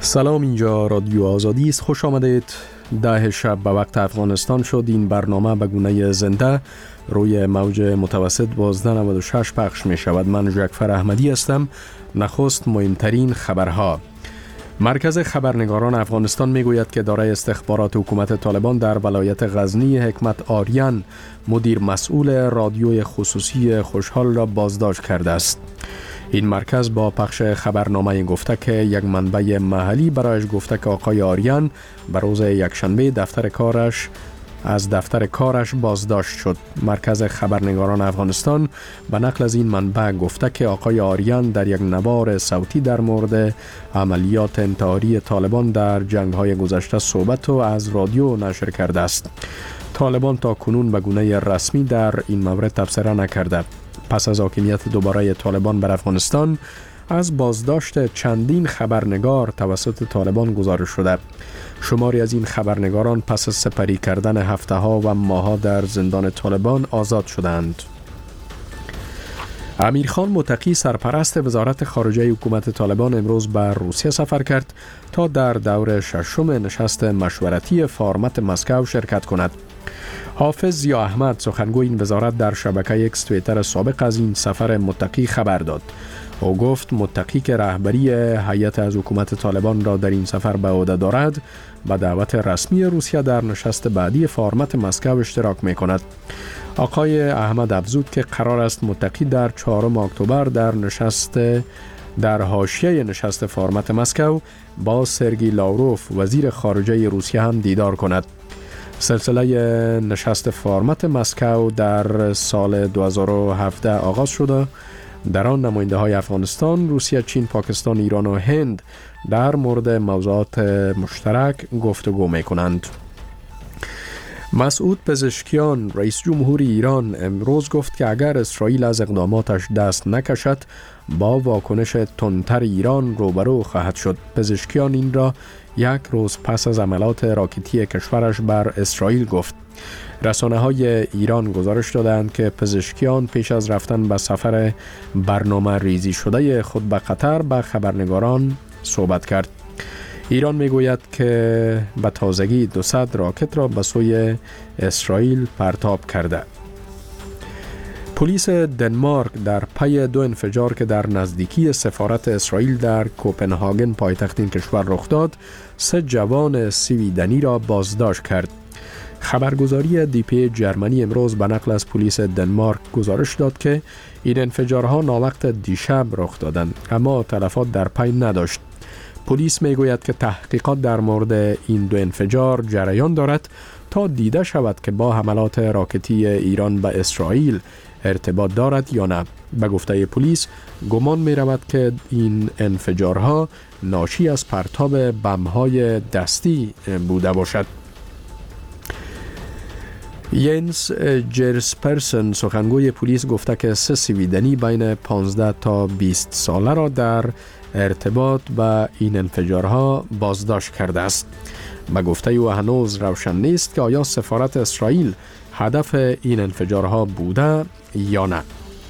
سلام، اینجا رادیو آزادی است. خوش آمدید. 10 شب به وقت افغانستان شد. این برنامه به گونه زنده روی موج متوسط 1296 پخش می شود. من جعفر احمدی هستم. نخست مهمترین خبرها. مرکز خبرنگاران افغانستان می گوید که دارای استخبارات حکومت طالبان در ولایت غزنی حکمت آریان مدیر مسئول رادیوی خصوصی خوشحال را بازداشت کرده است. این مرکز با پخش خبرنامه گفته که یک منبع محلی برایش گفته که آقای آریان به روز یکشنبه از دفتر کارش بازداشت شد. مرکز خبرنگاران افغانستان به نقل از این منبع گفته که آقای آریان در یک نوار صوتی در مورد عملیات انتحاری طالبان در جنگ‌های گذشته صحبت و از رادیو نشر کرده است. طالبان تا کنون به گونه رسمی در این مورد تبصره نکرده. پس از حاکمیت دوباره طالبان بر افغانستان، از بازداشت چندین خبرنگار توسط طالبان گزارش شده. شماری از این خبرنگاران پس از سپری کردن هفته‌ها و ماه‌ها در زندان طالبان آزاد شدند. امیرخان متقی سرپرست وزارت خارجه حکومت طالبان امروز به روسیه سفر کرد تا در دور ششم نشست مشورتی فارمت مسکو شرکت کند. حافظ ضیا احمد سخنگوی این وزارت در شبکه اکس توییتر سابق از این سفر متقی خبر داد. او گفت متقی که رهبری هیئت از حکومت طالبان را در این سفر به عهده دارد، با دعوت رسمی روسیه در نشست بعدی فارمت مسکو اشتراک می کند. آقای احمد افزود که قرار است متقی در 4 اکتبر در حاشیه نشست فارمت مسکو با سرگئی لاوروف وزیر خارجه روسیه هم دیدار کند. سلسله نشست فارمت مسکو در سال 2017 آغاز شده. در آن نماینده های افغانستان، روسیه، چین، پاکستان، ایران و هند در مورد موضوعات مشترک گفتگو می کنند. مسعود پزشکیان رئیس جمهور ایران امروز گفت که اگر اسرائیل از اقداماتش دست نکشد، با واکنش تندتر ایران روبرو خواهد شد. پزشکیان این را یک روز پس از حملات راکتی کشورش بر اسرائیل گفت. رسانه‌های ایران گزارش دادند که پزشکیان پیش از رفتن به سفر برنامه ریزی شده خود به قطر با خبرنگاران صحبت کرد. ایران میگوید که به تازگی 200 راکت را به سوی اسرائیل پرتاب کرده. پلیس دنمارک در پی 2 انفجار که در نزدیکی سفارت اسرائیل در کوپنهاگن پایتخت این کشور رخ داد، 3 جوان سویدنی را بازداشت کرد. خبرگزاری دیپی جرمنی امروز به نقل از پلیس دنمارک گزارش داد که این انفجارها ناوقت دیشب رخ دادند، اما تلفات در پی نداشت. پلیس میگوید که تحقیقات در مورد این 2 انفجار جریان دارد تا دیده شود که با حملات راکتی ایران به اسرائیل ارتباط دارد یا نه. به گفته پلیس گمان می رود که این انفجارها ناشی از پرتاب بمب‌های دستی بوده باشد. ینس جرسپرسن سخنگوی پلیس گفته که 3 سویدنی بین 15 تا 20 ساله را در ارتباط با این انفجارها بازداشت کرده است. به گفته او هنوز روشن نیست که آیا سفارت اسرائیل هدف این انفجارها بوده یا نه.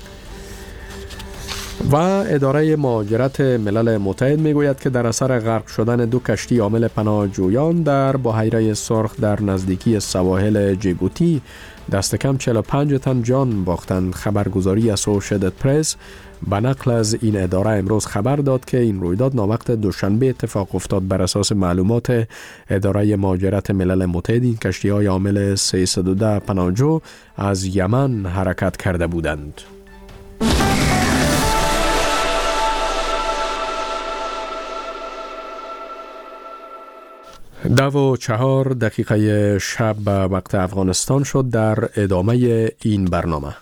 و اداره مهاجرت ملل متحد میگوید که در اثر غرق شدن 2 کشتی حامل پناهجویان در بحیره سرخ در نزدیکی سواحل جیبوتی دست کم 45 تن جان باختند. خبرگزاری اسوشییتد پرس به نقل از این اداره امروز خبر داد که این رویداد ناوقت دوشنبه اتفاق افتاد. بر اساس معلومات اداره مهاجرت ملل متحد، این کشتی‌های حامل 310 پناهجو از یمن حرکت کرده بودند. 10:04 شب به وقت افغانستان شد. در ادامه این برنامه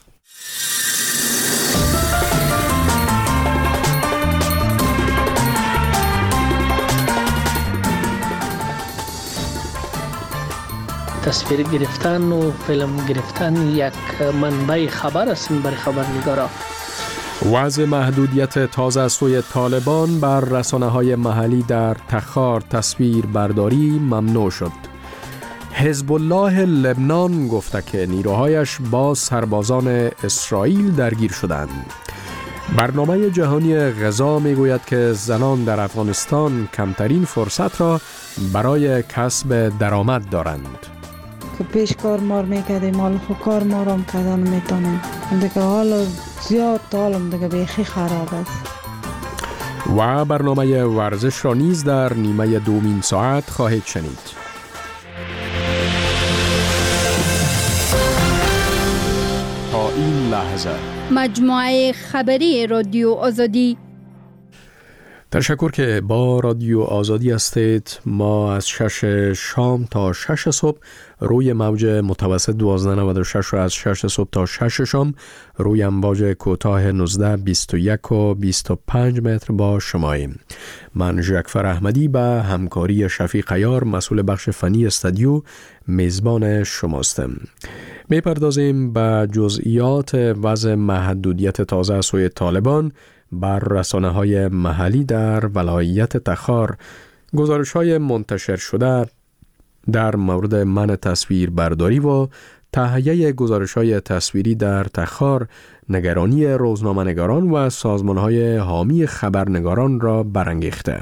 تصویر گرفتن و فیلم گرفتن یک منبع خبر است برای خبرنگارا. وضع محدودیت تازه از سوی طالبان بر رسانه‌های محلی در تخار تصویر برداری ممنوع شد. حزب الله لبنان گفته که نیروهایش با سربازان اسرائیل درگیر شدند. برنامه جهانی غذا میگوید که زنان در افغانستان کمترین فرصت را برای کسب درآمد دارند. که پیش کار مار میکردیم، حال خود کار مارم کردن میتونم دیگه، حال زیاد حالم دیگه بیخی خراب است. و برنامه ورزش را نیز در نیمه دومین ساعت خواهید شنید. تا این لحظه مجموعه خبری رادیو آزادی. تشکر که با رادیو آزادی هستید. ما از 6 شام تا 6 صبح روی موج متوسط 1296 و از 6 صبح تا 6 شام روی امواج کوتاه 19 21 و 25 متر با شماییم. من ژکفر احمدی به همکاری شفیق عیار مسئول بخش فنی استودیو میزبان شماستم. میپردازیم به جزئیات وضع محدودیت تازه از سوی طالبان بر رسانه‌های محلی در ولایت تخار، گزارش‌های منتشر شده در مورد منع تصویربرداری و تهیه گزارش‌های تصویری در تخار، نگرانی روزنامه‌نگاران و سازمان‌های حامی خبرنگاران را برانگیخته.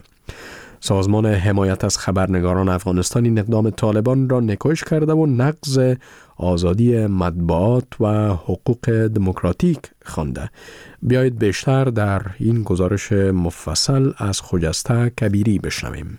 سازمان حمایت از خبرنگاران افغانستان این اقدام طالبان را نکوش کرده و نقض آزادی مطبوعات و حقوق دموکراتیک خوانده. بیایید بیشتر در این گزارش مفصل از خجسته کبیری بشنویم.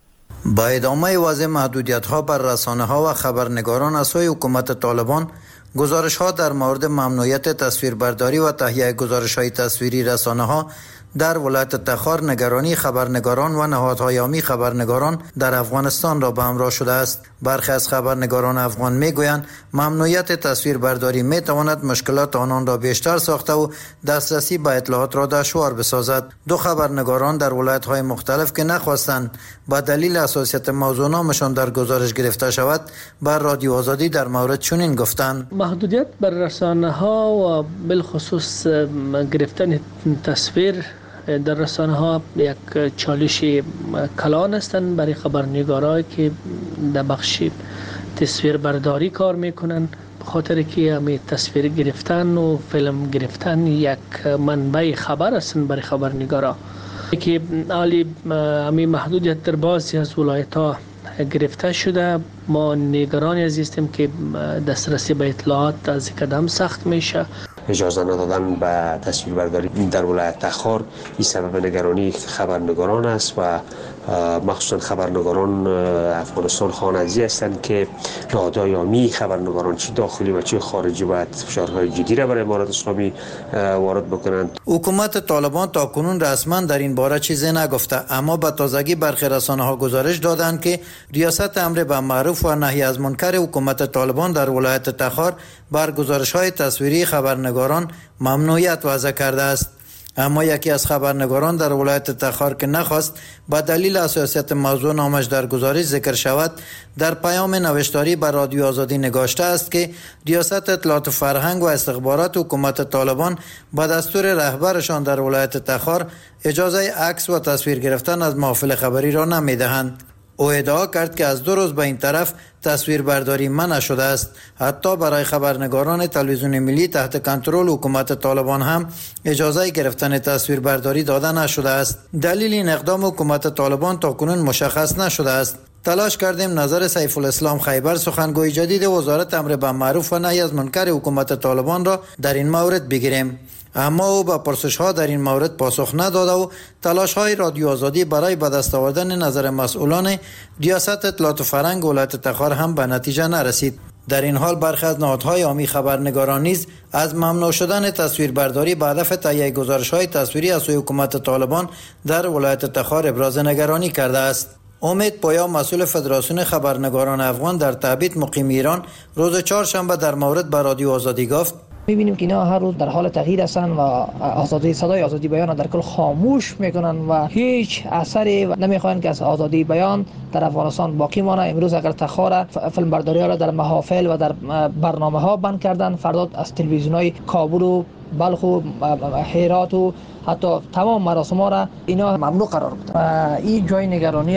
با ادامه وضع محدودیت‌ها بر رسانه‌ها و خبرنگاران از سوی حکومت طالبان، گزارش‌ها در مورد ممنوعیت تصویربرداری و تهیه گزارش‌های تصویری رسانه‌ها در ولایت تخار نگرانی خبرنگاران و نهادهای حامی خبرنگاران در افغانستان را به همراه شده است. برخی از خبرنگاران افغان میگویند ممنوعیت تصویربرداری میتواند مشکلات آنان را بیشتر ساخته و دسترسی به اطلاعات را دشوار بسازد. دو خبرنگاران در ولایت‌های مختلف که نخواستند با دلیل حساسیت موضوع نامشان در گزارش گرفته شود، بر رادیو آزادی در مورد چنین گفتند: محدودیت بر رسانه‌ها و بالخصوص گرفتن تصویر در رسانه‌ها یک چالش کلان هستند برای خبرنگارایی که در بخش تصویر برداری کار میکنن، خاطر که همین تصویر گرفتن و فیلم گرفتن یک منبع خبر هستند برای خبرنگارا که حالی همین محدودیت در بعضی از ولایت‌ها گرفته شده. ما نگرانی هستیم که دسترسی به اطلاعات از قدم سخت میشه. اجازه ندادن به تصویربرداری در ولایت تخار این سبب نگرانی خبرنگاران است و مخصوصا خبرنگاران افغانستان خانزی هستند که نهادهای حامی خبرنگاران چه داخلی و چه خارجی باید فشارهای جدی را برای امارت اسلامی وارد بکنند. حکومت طالبان تا کنون رسما در این باره چیزی نگفته، اما به تازگی برخی رسانه‌ها گزارش دادند که ریاست امر به معروف و نهی از منکر حکومت طالبان در ولایت تخار بر گزارش‌های تصویری خبرنگاران ممنوعیت وضع کرده است. اما یکی از خبرنگاران در ولایت تخار که نخواست با دلیل حساسیت موضوع نامش در گزارش ذکر شود، در پیام نوشتاری بر رادیو آزادی نگاشته است که ریاست اطلاعات فرهنگ و استخبارات حکومت طالبان با دستور رهبرشان در ولایت تخار اجازه عکس و تصویر گرفتن از محافل خبری را نمیدهند. او ادعا کرد که از 2 روز به این طرف تصویربرداری منع شده است. حتی برای خبرنگاران تلویزیون ملی تحت کنترل حکومت طالبان هم اجازه گرفتن تصویربرداری داده نشده است. دلیل این اقدام حکومت طالبان تاکنون مشخص نشده است. تلاش کردیم نظر سیف الاسلام خیبر، سخنگوی جدید وزارت امر به معروف و نهی از منکر حکومت طالبان را در این مورد بگیریم، اما او به پرسش‌ها در این مورد پاسخ نداده و تلاش‌های رادیو آزادی برای به دست آوردن نظر مسئولان ریاست اطلاعات فرهنگ ولایت تخار هم به نتیجه نرسید. در این حال برخی از نهادهای حامی خبرنگاران نیز از ممنوع شدن تصویربرداری به هدف تهیه گزارش‌های تصویری از سوی حکومت طالبان در ولایت تخار ابراز نگرانی کرده است. امید پویا، مسئول فدراسیون خبرنگاران افغان در تبعید مقیم ایران، روز چهارشنبه در مورد به رادیو آزادی گفت: می‌بینیم که اینا هر روز در حال تغییر هستند و آزادی صدای آزادی بیان در کل خاموش میکنن و هیچ اثری نمیخواین که از آزادی بیان در افغانستان باقی مانه. امروز اگر تخار فیلم برداری را در محافل و در برنامه ها بند کردن، فردا از تلویزیون‌های کابل و بلخ و هرات و حتی تمام مراسم ها را اینا ممنوع قرار بده و این جای نگرانی است.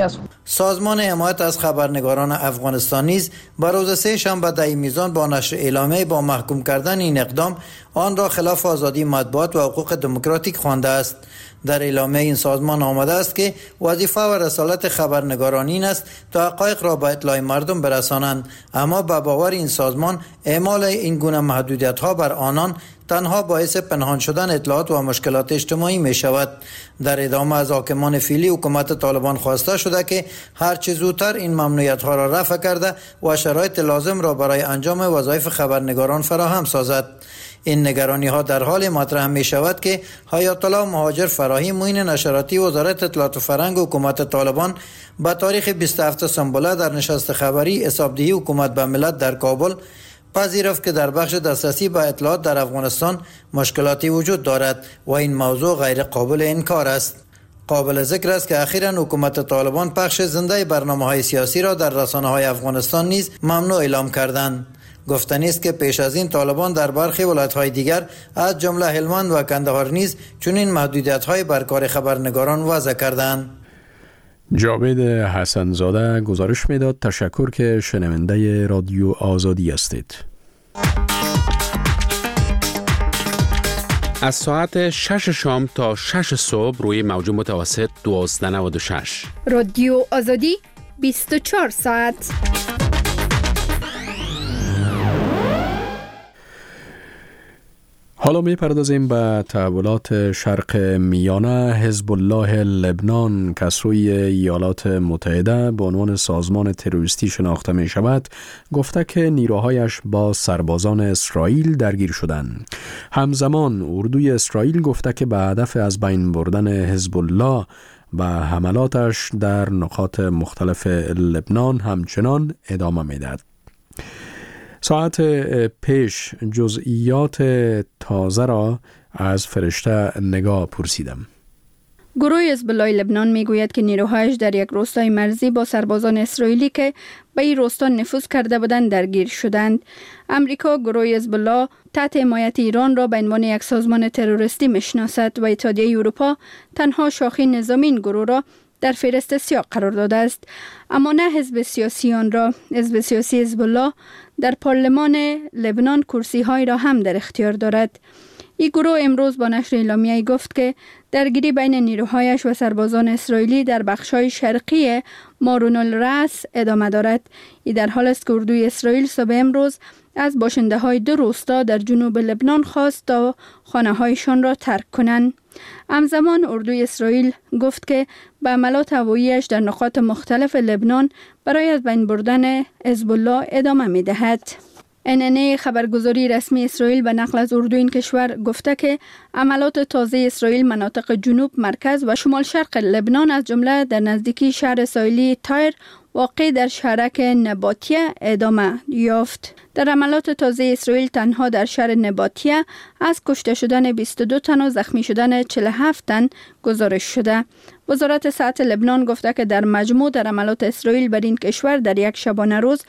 سازمان حمایت از خبرنگاران افغانستان نیز بر روز سه شنبه در میزان با نشر اعلامیه با محکوم کردن این اقدام آن را خلاف آزادی مطبوعات و حقوق دموکراتیک خوانده است. در اعلامیه این سازمان آمده است که وظیفه و رسالت خبرنگاران این است تا حقایق را به اطلاع مردم برسانند، اما به باور این سازمان اعمال این گونه محدودیت‌ها بر آنان تنها باعث پنهان شدن اطلاعات و مشکلات اجتماعی می شود. در ادامه از حاکمان فعلی حکومت طالبان خواسته شده که هر چه زودتر این ممنوعیت‌ها را رفع کرده و شرایط لازم را برای انجام وظایف خبرنگاران فراهم سازد. این نگرانی ها در حال مطرح می شود که حیات الله مهاجر فراهی معین نشراتی وزارت اطلاعات و فرهنگ حکومت طالبان با تاریخ 27 سنبله در نشست خبری حسابدهی حکومت به ملت در کابل پذیرفت که در بخش دسترسی به اطلاعات در افغانستان مشکلاتی وجود دارد و این موضوع غیر قابل انکار است. قابل ذکر است که اخیراً حکومت طالبان پخش زنده برنامه‌های سیاسی را در رسانه‌های افغانستان نیز ممنوع اعلام کردند. گفتنی است که پیش از این طالبان در برخی ولایت‌های دیگر از جمله هلمند و کندهار نیز چنین محدودیت‌های بر کار خبرنگاران وضع کردند. جاوید حسنزاده گزارش میداد. تشکر که شنونده رادیو آزادی هستید. از ساعت 6 شام تا 6 صبح روی موج متوسط 1296 رادیو آزادی 24 ساعت. حالا می پردازیم به تحولات شرق میانه. حزب الله لبنان که سوی ایالات متحده به عنوان سازمان تروریستی شناخته می شود گفته که نیروهایش با سربازان اسرائیل درگیر شدند. همزمان اردوی اسرائیل گفته که به هدف از بین بردن حزب الله و حملاتش در نقاط مختلف لبنان همچنان ادامه می دهد. ساعت پیش جزئیات تازه را از فرشته نگاه پرسیدم. گروه حزب الله لبنان میگوید که نیروهایش در یک روستای مرزی با سربازان اسرائیلی که به این روستا نفوذ کرده بودند درگیر شدند. امریکا گروه حزب الله تحت حمایت ایران را به عنوان یک سازمان تروریستی میشناسد و اتحادیه اروپا تنها شاخه نظامی این گروه را در فهرست سیاه قرار داده است، اما نه حزب سیاسی آن را. حزب سیاسی حزب الله در پارلمان لبنان کرسی های را هم در اختیار دارد. این گروه امروز با نشر اعلامیه گفت که درگیری بین نیروهایش و سربازان اسرائیلی در بخش‌های شرقی مارون الرأس ادامه دارد. این در حال است که اردوی اسرائیل صبح امروز از باشنده‌های دو روستا در جنوب لبنان خواست تا خانه‌هایشان را ترک کنند. همزمان اردوی اسرائیل گفت که به حملات هوایی‌اش در نقاط مختلف لبنان برای از بین بردن حزب الله ادامه می‌دهد. NNA خبرگزاری رسمی اسرائیل به نقل از اردوی این کشور گفته که عملات تازه اسرائیل مناطق جنوب، مرکز و شمال شرق لبنان از جمله در نزدیکی شهر ساحلی تایر واقع در شهرک نباتیه ادامه یافت. در عملات تازه اسرائیل تنها در شهر نباتیه از کشته شدن 22 تن و زخمی شدن 47 تن گزارش شده. وزارت صحت لبنان گفته که در مجموع در عملات اسرائیل بر این کشور در یک شبانه روز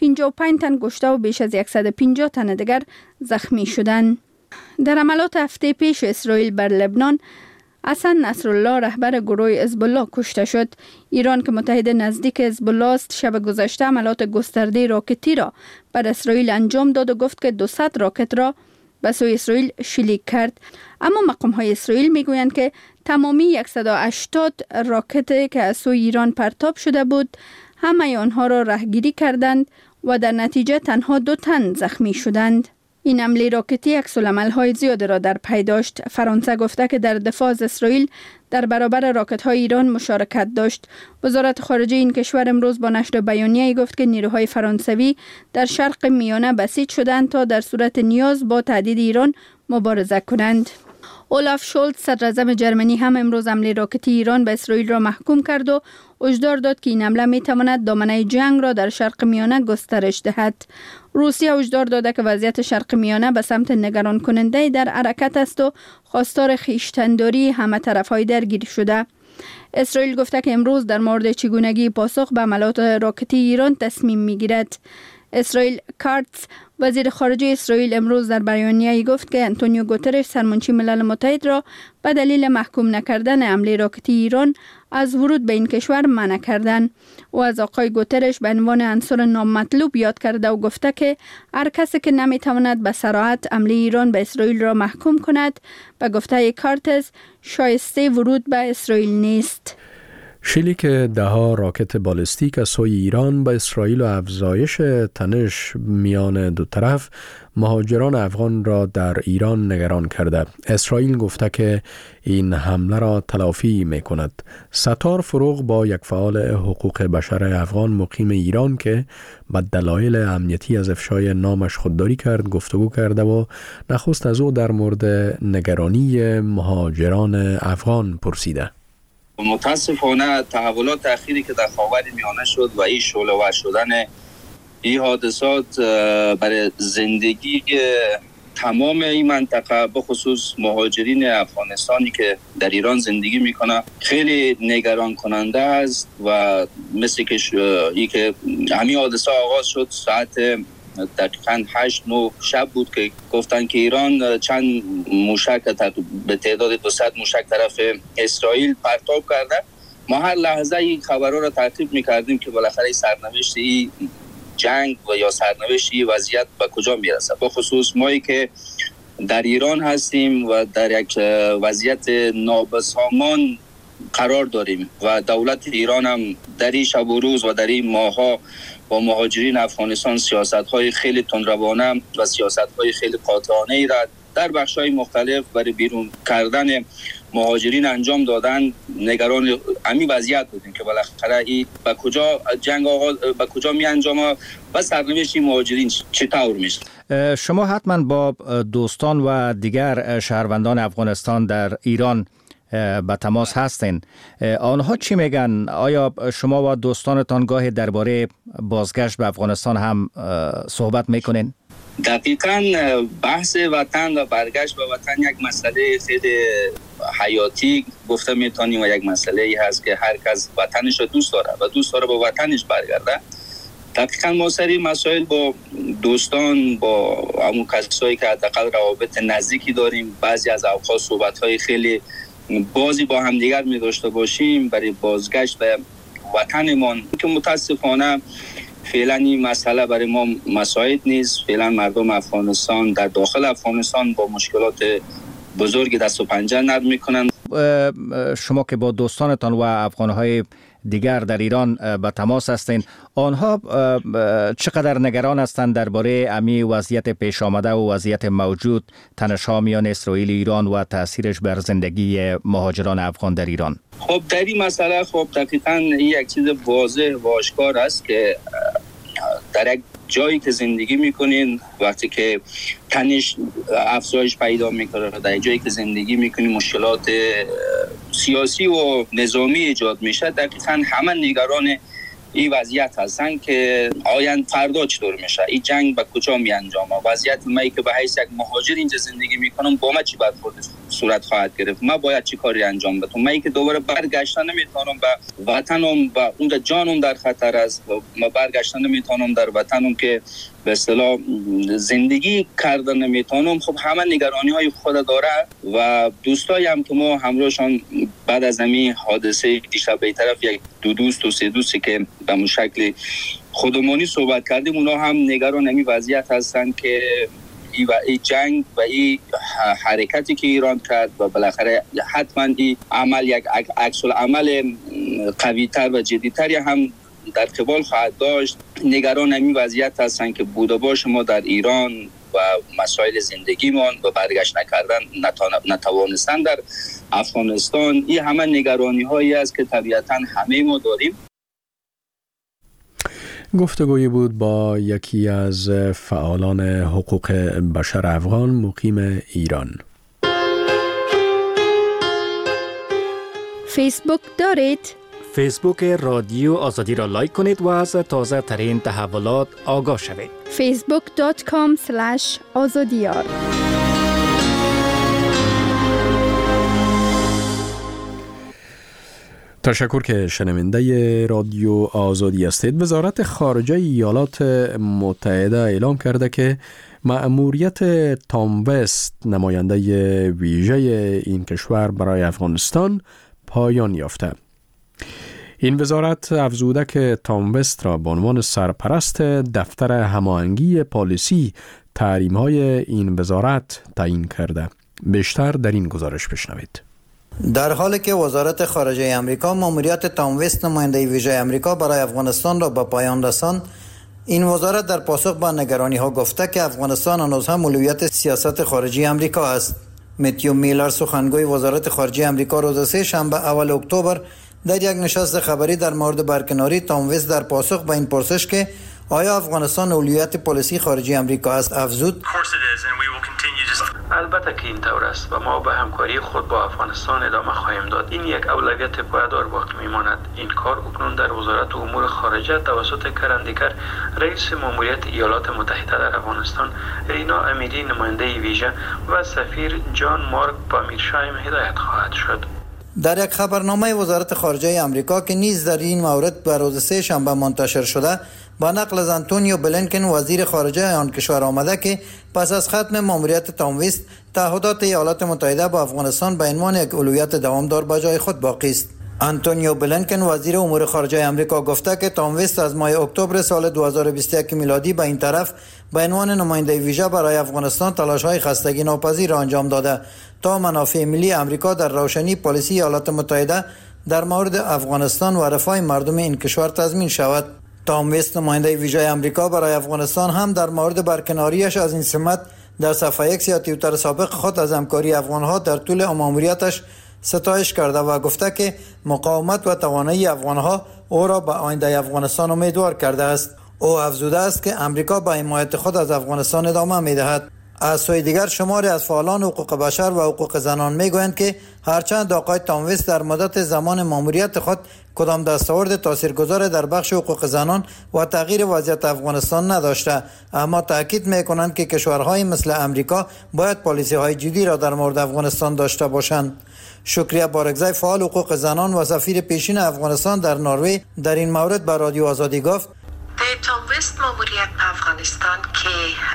55 تن کشته و بیش از 150 تن دیگر زخمی شدند. در عملات هفته پیش اسرائیل بر لبنان حسن نصرالله رهبر گروه حزب الله کشته شد. ایران که متحد نزدیک حزب الله است شب گذشته عملات گسترده راکتی را بر اسرائیل انجام داد و گفت که 200 راکت را به سوی اسرائیل شلیک کرد. اما مقام‌های اسرائیل میگویند که تمامی 180 راکت که از سوی ایران پرتاب شده بود همه آنها را رهگیری کردند و در نتیجه تنها 2 تن زخمی شدند. این حمله راکتی عکس‌العمل‌های زیاد را در پی داشت. فرانسه گفته که در دفاع از اسرائیل در برابر راکت‌های ایران مشارکت داشت. وزارت خارجه این کشور امروز با نشر بیانیه‌ای گفت که نیروهای فرانسوی در شرق میانه بسیج شدند تا در صورت نیاز با تهدید ایران مبارزه کنند. اولاف شولز صدراعظم جرمنی هم امروز حمله راکتی ایران به اسرائیل را محکوم کرد و هشدار داد که این حمله می‌تواند دامنه جنگ را در شرق میانه گسترش دهد. روسیه هشدار داده که وضعیت شرق میانه به سمت نگران کننده در حرکت است و خواستار خویشتن‌داری همه طرف‌های درگیر شده. اسرائیل گفته که امروز در مورد چگونگی پاسخ به حملات راکتی ایران تصمیم می‌گیرد. اسرائیل کارتز وزیر خارجه اسرائیل امروز در بیانیه‌ای گفت که انتونیو گوترش سرمنشی ملل متحد را به دلیل محکوم نکردن حمله راکتی ایران از ورود به این کشور منع کردند. او از آقای گوترش به عنوان عنصر نامطلوب یاد کرده و گفته که هر کسی که نمیتواند به صراحت حمله ایران به اسرائیل را محکوم کند، به گفته کارتز شایسته ورود به اسرائیل نیست. شلیک ده‌ها راکت بالستیک از سوی ایران به اسرائیل و افزایش تنش میان دو طرف مهاجران افغان را در ایران نگران کرده. اسرائیل گفته که این حمله را تلافی می کند. ستار فروغ با یک فعال حقوق بشر افغان مقیم ایران که به دلایل امنیتی از افشای نامش خودداری کرد گفتگو کرده و نخست از او در مورد نگرانی مهاجران افغان پرسیده. متاسفانه تحولات اخیری که در خاورمیانه شد و این شعله‌ور شدن این حادثات برای زندگی تمام این منطقه به خصوص مهاجرین افغانستانی که در ایران زندگی میکنه خیلی نگران کننده است و مثل که همین حادثه آغاز شد ساعت دقیقاً 8-9 شب بود که گفتن که ایران چند موشک به تعداد 200 موشک طرف اسرائیل پرتاب کرده. ما هر لحظه این خبرها را تعقیب میکردیم که بالاخره سرنوشت این جنگ و یا سرنوشت این وضعیت به کجا میرسه. به خصوص مایی که در ایران هستیم و در یک وضعیت نابسامان قرار داریم و دولت ایران هم در این شب و روز و در این ماه‌ها با مهاجرین افغانستان سیاست‌های خیلی تندروانه و سیاست‌های خیلی قاطعانه‌ای را در بخش‌های مختلف برای بیرون کردن مهاجرین انجام دادن. نگران همین وضعیت بودیم که بالاخره این به کجا جنگ آغاز به کجا می انجامه و سرنوشت مهاجرین چطور میشه. شما حتما با دوستان و دیگر شهروندان افغانستان در ایران به تماس هستین. آنها چی میگن؟ آیا شما و دوستانتان گاهی درباره بازگشت به افغانستان هم صحبت میکنین؟ دقیقاً بحث وطن و برگشت به وطن یک مسئله خیلی حیاتی گفته میتونیم و یک مسئله ای هست که هر کس وطنش رو دوست داره و دوست داره به وطنش برگرده. دقیقاً ما سری مسائل با دوستان با همون کسایی که حداقل روابط نزدیکی داریم بعضی از اوقات صحبت‌های خیلی بازی با هم دیگر می داشته باشیم برای بازگشت به وطنمان که متاسفانه فعلا این مسئله برای ما مساعد نیست. فعلا مردم افغانستان در داخل افغانستان با مشکلات بزرگ دست و پنجه نرم میکنن. شما که با دوستانتان و افغانهای دیگر در ایران به تماس هستین، آنها چقدر نگران هستند درباره امی وضعیت پیش آمده و وضعیت موجود تنش‌ها میان اسرائیل و ایران و تاثیرش بر زندگی مهاجران افغان در ایران؟ خب در این مسئله خب دقیقاً یک چیز واضح و آشکار است که در یک جایی که زندگی میکنین وقتی که تنش افزایش پیدا میکنه در جایی که زندگی میکنین مشکلات سیاسی و نظامی ایجاد میشه، دقیقاً همه نگران این وضعیت هستن که آینده فردا چطور میشه، این جنگ به کجا می انجامه، وضعیت من که به حیث یک مهاجر اینجا زندگی میکنم با من چی برخورد صورت خواهد گرفت، من باید چی کاری انجام بدم، من که دوباره برگشتن نمیتونم به وطنم و اون جانم در خطر است، من برگشتن نمیتونم در وطنم که به اصطلاح زندگی کردن نمیتونم. خب همه نگرانی های خود داره و دوستایی هم که ما همراهشان بعد از همین حادثه دیشب به طرف یک دو دوست و سه دوستی که به اون شکل خودمانی صحبت کردیم، اونا هم نگران همین وضعیت هستن که این جنگ و این حرکتی که ایران کرد و بالاخره حتما این عمل یک عکس العمل قوی‌تر و جدی‌تری هم در قبال خواهد داشت. نگران همین وضعیت هستن که بوده باش ما در ایران و مسائل زندگیمان و برگشت نکردن نتوانستن در افغانستان، این همه نگرانی هایی است که طبیعتا همه ما داریم. گفتگویی بود با یکی از فعالان حقوق بشر افغان مقیم ایران. فیسبوک دارید؟ فیسبوک رادیو آزادی را لایک کنید و از تازه ترین تحولات آگاه شوید. facebook.com/azadiyar. تشکر که شنونده رادیو آزادی هستید. وزارت خارجه ایالات متحده اعلام کرده که مأموریت تام وست نماینده ویژه این کشور برای افغانستان پایان یافته. این وزارت افزوده که تام وست را به عنوان سرپرست دفتر هماهنگی پالیسی تحریم‌های این وزارت تعیین کرده. بیشتر در این گزارش بشنوید. در حالی که وزارت خارجه امریکا مأموریت تام وست نماینده ویژه امریکا برای افغانستان را به پایان رساند، این وزارت در پاسخ به نگرانی‌ها گفته که افغانستان هنوز هم اولویت سیاست خارجی امریکا است. متیو میلر سخنگوی وزارت خارجه امریکا روز سه‌شنبه اول اکتبر در یک نشست خبری در مورد برکناری تام وست در پاسخ به این پرسش که آیا افغانستان اولویت پالیسی خارجی امریکا است افزود: البته که این طور است و ما به همکاری خود با افغانستان ادامه خواهیم داد. این یک اولویت پایدار باقی میماند. این کار اکنون در وزارت امور خارجه توسط کرن دیگر رئیس ماموریت ایالات متحده در افغانستان رینا امیری نماینده ویژه و سفیر جان مارک با میرشایم هدایت خواهد شد. در یک خبرنامه وزارت خارجه امریکا که نیز در این مورد به روز سه‌شنبه منتشر شده، با نقل از آنتونیو بلینکن وزیر خارجه آن کشور آمده که پس از ختم ماموریت تام وست تعهدات ایالات متحده با افغانستان به عنوان یک اولویت دوامدار به جای خود باقی است. آنتونیو بلینکن وزیر امور خارجه امریکا گفته که تام وست از ماه اکتبر سال 2021 میلادی به این طرف به عنوان نماینده ویژه برای افغانستان تلاش‌های خستگی ناپذیر را انجام داده تا منافع ملی امریکا در روشنی پالیسی ایالات متحده در مورد افغانستان و رفاه مردم این کشور تضمین شود. تام وست نماینده ویژه امریکا برای افغانستان هم در مورد برکناریش از این سمت در صفحه ایکس یا توییتر سابق خود از همکاری افغانها در طول ماموریتش ستایش کرده و گفته که مقاومت و توانایی افغانها او را به آینده افغانستان امیدوار کرده است. او افزوده است که امریکا به حمایت خود از افغانستان ادامه می‌دهد. از سوی دیگر شماری از فعالان حقوق بشر و حقوق زنان میگویند که هرچند آقای تام وست در مدت زمان ماموریت خود کدام دستاورد تاثیرگذار در بخش حقوق زنان و تغییر وضعیت افغانستان نداشته، اما تاکید میکنند که کشورهای مثل امریکا باید پالیسی‌های جدی را در مورد افغانستان داشته باشند. شکریه بارگزای فعال حقوق زنان و سفیر پیشین افغانستان در نروژ در این مورد به رادیو آزادی گفت: تام وست ماموریت افغانستان که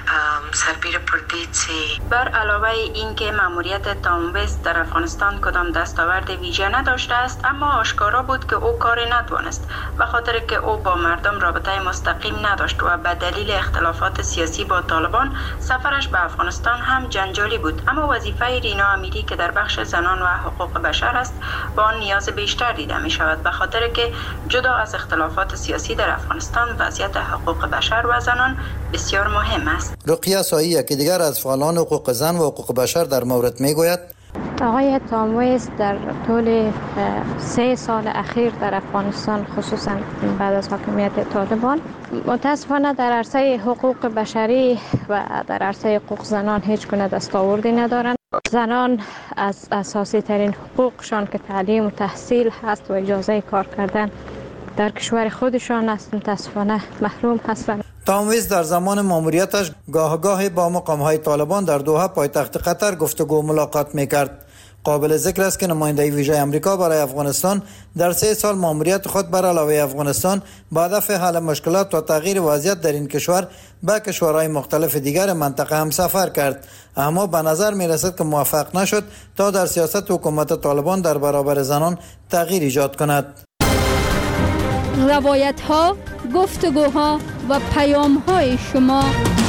سربیر پردیچی بر علاوه این که ماموریت تام وست در افغانستان کدام دستاورد ویژه نداشته است، اما آشکارا بود که او کاری نتوانست به خاطر که او با مردم رابطه مستقیم نداشت و به دلیل اختلافات سیاسی با طالبان سفرش به افغانستان هم جنجالی بود. اما وظیفه رینا امیری که در بخش زنان و حقوق بشر است با آن نیاز بیشتر دیده می شود به خاطر که جدا از اختلافات سیاسی در افغانستان وضعیت حقوق بشر و زنان بسیار مهم است. رقیه سایی که دیگر از فعالان حقوق زن و حقوق بشر در مورد میگوید: آقای تام وست در طول 3 سال اخیر در افغانستان خصوصا بعد از حاکمیت طالبان متاسفانه در عرصه حقوق بشری و در عرصه حقوق زنان هیچ گونه دستاوردی ندارند. زنان از اساسی ترین حقوقشان که تعلیم و تحصیل هست و اجازه کار کردن در کشور خودشان است متاسفانه محروم هستند. تام وست در زمان ماموریتش گاه با مقام‌های طالبان در دوحه پایتخت قطر گفتگو و ملاقات می‌کرد. قابل ذکر است که نماینده ویژه امریکا برای افغانستان در 3 سال ماموریت خود بر علاوه افغانستان با هدف حل مشکلات و تغییر وضعیت در این کشور به کشورهای مختلف دیگر منطقه هم سفر کرد، اما به نظر می‌رسد که موفق نشد تا در سیاست حکومت طالبان در برابر زنان تغییر ایجاد کند. روایت‌ها، گفتگوها و پیام‌های شما.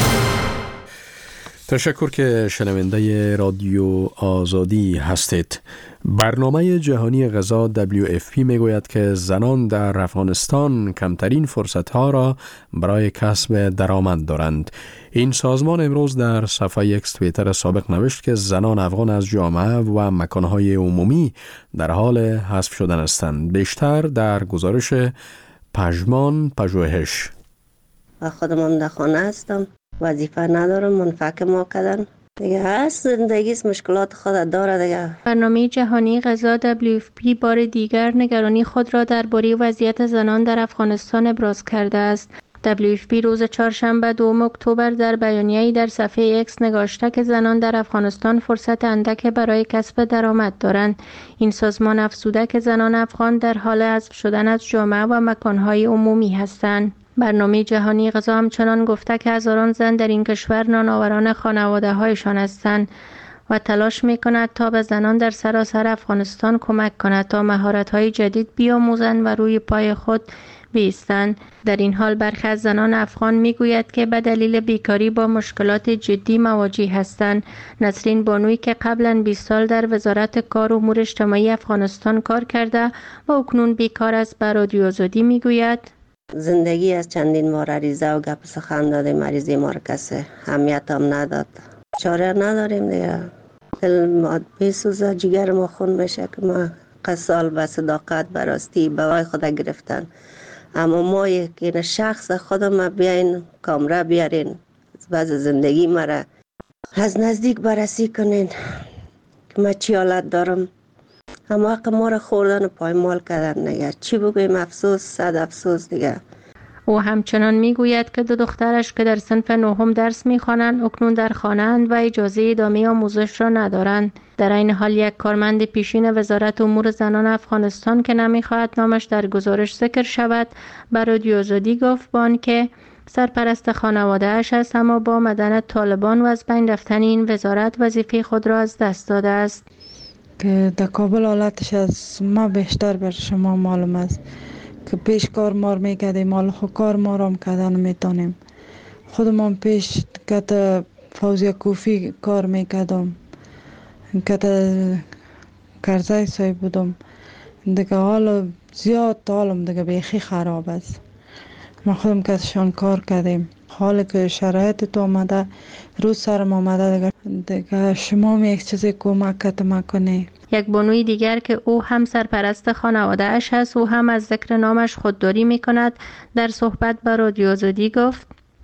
تشکر که شنونده رادیو آزادی هستید. برنامه جهانی غذا WFP میگوید که زنان در افغانستان کمترین فرصت‌ها را برای کسب درآمد دارند. این سازمان امروز در صفحه ایکس توییتر سابق نوشت که زنان افغان از جامعه و مکان‌های عمومی در حال حذف شدن هستند. بیشتر در گزارش پژمان پژوهش. خودم در خانه هستم، وظیفه ندارم، منفک ما کردن دیگه هست، زندگی مشکلات خود داره دیگه. برنامه جهانی غذا WFP بار دیگر نگرانی خود را درباره وضعیت زنان در افغانستان ابراز کرده است. WFP روز چهارشنبه 2 اکتبر در بیانیه‌ای در صفحه ایکس نگاشته که زنان در افغانستان فرصت اندک برای کسب درآمد دارند. این سازمان افزوده که زنان افغان در حال حذف شدن از جامعه و مکانهای عمومی هستند. برنامه جهانی غذا همچنان گفته که هزاران زن در این کشور نانآوران خانواده‌هایشان هستند و تلاش می‌کند تا به زنان در سراسر افغانستان کمک کند تا مهارت‌های جدید بیاموزند و روی پای خود بایستند. در این حال برخی از زنان افغان میگوید که به دلیل بیکاری با مشکلات جدی مواجه هستند. نسرین بانوی که قبلا 20 سال در وزارت کار و امور اجتماعی افغانستان کار کرده و اکنون بیکار است به رادیو آزادی میگوید زندگی از چندین بار عریضه و گپ سخن داده مریضی ما را کسی اهمیت هم نداد. چاره نداریم دیگه. دل ما بیسوزه، جگر ما خون میشه که ما قصال به صداقت براستی بوای خود گرفتن. اما ما یک شخص خودم بیاین کامره بیارین بعض زندگی مرا از نزدیک بررسی کنین که من چی حالت دارم. اما حق ما را خوردن و پایمال کردن دیگه. چی بگویم؟ افسوس، صد افسوس دیگه. او همچنان میگوید که 2 دخترش که در صنف 9 درس میخوانند اکنون در خانه اند و اجازه ادامه آموزش را ندارند. در این حال یک کارمند پیشین وزارت امور زنان افغانستان که نمیخواهد نامش در گزارش ذکر شود به رادیو آزادی گفت که سرپرست خانواده اش است اما با آمدن طالبان و از بین رفتن این وزارت وظیفه خود را از دست داده است. که در کابل حالتش از ما بیشتر بر شما معلوم است که پیش کار مار میکردیم، حالا خود کار ما را کردن میتونیم. خودمان پیش که فوزی کوفی کار میکردم، که کرزای صاحب بودم دیگه، حالا زیاد حالم دیگه بیخی خراب است. ما خودم کسشان کار کردیم، حالا که شرایط تو آمده روز سرم آمده دیگه شما هم یک چیزی کمک کنی. یک بانوی دیگر که او هم سرپرست خانواده اش هست و هم از ذکر نامش خودداری می کند در صحبت با رادیو آزادی گفت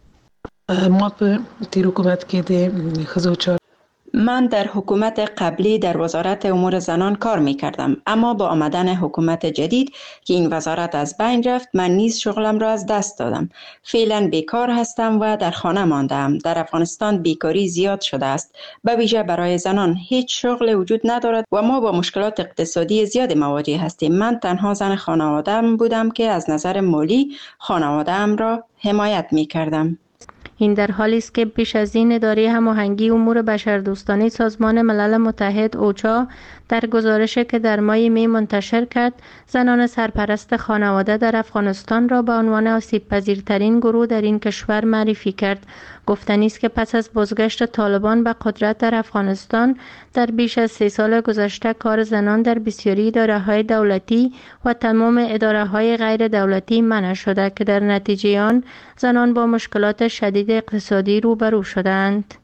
ما به تیر حکومت که ده خزوچار من در حکومت قبلی در وزارت امور زنان کار می کردم، اما با آمدن حکومت جدید که این وزارت از بین رفت من نیز شغلم را از دست دادم. فعلا بیکار هستم و در خانه ماندم. در افغانستان بیکاری زیاد شده است، به ویژه برای زنان هیچ شغل وجود ندارد و ما با مشکلات اقتصادی زیاد مواجه هستیم. من تنها زن خانواده‌ام بودم که از نظر مالی خانواده‌ام را حمایت می کردم. این در حالی است که پیش از این اداره هماهنگی امور بشردوستانه سازمان ملل متحد اوچا در گزارشی که در ماه می منتشر کرد زنان سرپرست خانواده در افغانستان را به عنوان آسیب پذیرترین گروه در این کشور معرفی کرد. گفتنی است که پس از بازگشت طالبان به قدرت در افغانستان در بیش از 3 سال گذشته کار زنان در بسیاری اداره‌های دولتی و تمام اداره‌های غیر دولتی منع شده که در نتیجه آن زنان با مشکلات شدید اقتصادی روبرو شدند.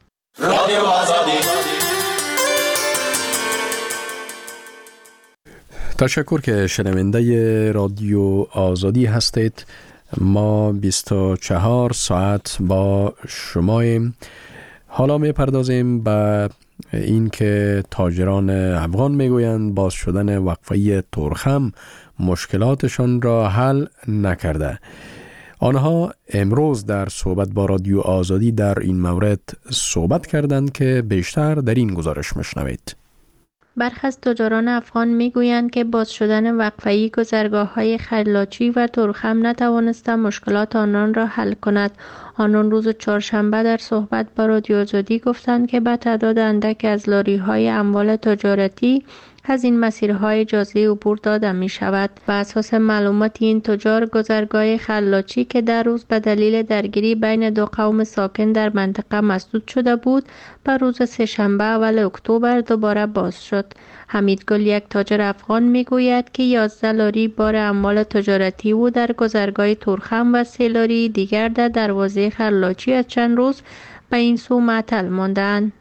تشکر که شنونده رادیو آزادی هستید. ما 24 ساعت با شماییم. حالا می پردازیم به این که تاجران افغان میگویند باز شدن وقفه تورخم مشکلاتشان را حل نکرده. آنها امروز در صحبت با رادیو آزادی در این مورد صحبت کردند که بیشتر در این گزارش مشنوید. برخی از تجاران افغان میگویند که باز شدن وقفه‌ای گذرگاه‌های خلاچی و تورخم نتوانست مشکلات آنان را حل کند. آنان روز چهارشنبه در صحبت با رادیو آزادی گفتند که به تعداد اندک از لاری‌های اموال تجارتی از این مسیرهای اجازه عبور داده می شود. و اساس معلومات این تجار گذرگاه خلاچی که در روز به دلیل درگیری بین 2 قوم ساکن در منطقه مسدود شده بود به روز سه‌شنبه اول اکتبر دوباره باز شد. حمید گل یک تاجر افغان می گوید که 11 لاری بار اموال تجارتی او در گذرگاه تورخم و 3 لاری دیگر در دروازه خلاچی از چند روز به این سو معطل ماندند.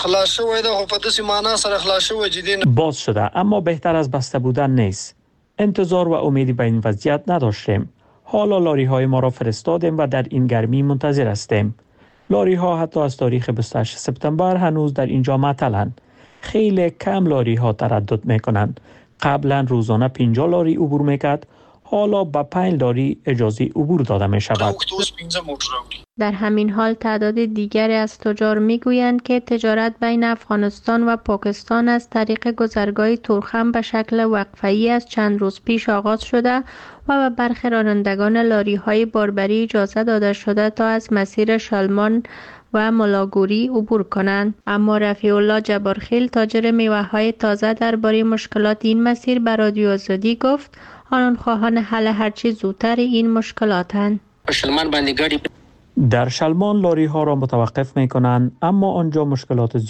باز شده اما بهتر از بسته بودن نیست. انتظار و امیدی به این وضعیت نداشتیم. حالا لاری های ما را فرستادیم و در این گرمی منتظر هستیم. لاری ها حتی از تاریخ 28 سپتامبر هنوز در اینجا معطلند. خیلی کم لاری ها تردد میکنند. قبلا روزانه 50 لاری عبور میکرد. حالا به 5 لاری اجازه عبور داده می شود. در همین حال تعداد دیگری از تجار میگویند که تجارت بین افغانستان و پاکستان از طریق گذرگاه تورخم به شکل وقفه‌ای از چند روز پیش آغاز شده و به برخی رانندگان لاری‌های باربری اجازه داده شده تا از مسیر شلمان و ملاگوری عبور کنند. اما رفیع الله جبارخیل تاجر میوه‌های تازه درباره مشکلات این مسیر به رادیو آزادی گفت آنان خواهان حل هرچی زودتر این مشکلاتند. در شلمان لاری ها را متوقف می کنند، اما آنجا مشکلات